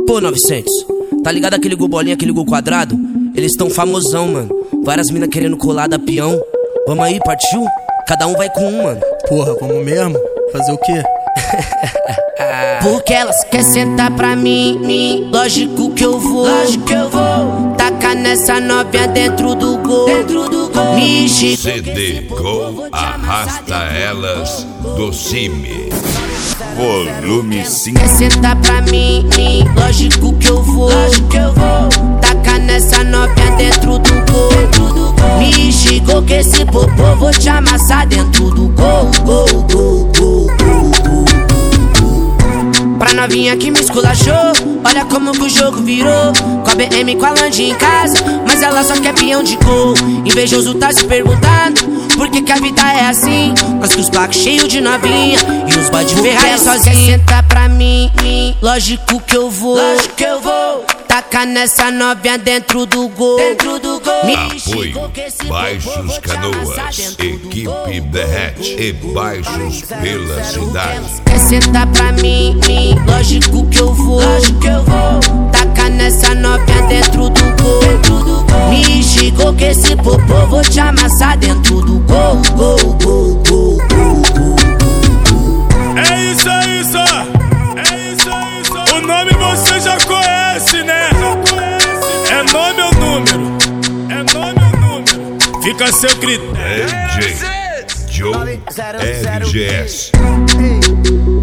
Pô, 900, tá ligado aquele gol bolinha, aquele gol quadrado? Eles tão famosão, mano. Várias minas querendo colar da peão. Vamos aí, partiu? Cada um vai com um, mano. Porra, vamos mesmo? Fazer o quê? Porque elas quer sentar pra mim, lógico que eu vou, tacar nessa novinha dentro do gol, me chico. CD Gol arrasta elas do cime. Volume 5. Quer sentar pra mim, lógico que eu vou, tacar nessa novinha dentro do gol, me chico que esse popô vou te amassar dentro do gol. Pra novinha que me esculachou, olha como que o jogo virou. Com a BM, com a Land em casa, mas ela só quer peão de gol. Invejoso tá se perguntando por que a vida é assim. Nós com os placos cheios de novinha e os boy de Ferrari sozinho. Quer sentar pra mim, lógico que eu vou, tacar nessa novinha dentro do gol, Apoio Baixos Canoas, equipe derrete e baixos pela cidade. Quer sentar pra mim, lógico que eu vou, tacar nessa novinha dentro do gol, me chico que esse popô vou te amassar dentro do gol. É isso aí, só. O nome você já conhece, né? É nome ou número? Fica a seu critério. DJ Joe RGS.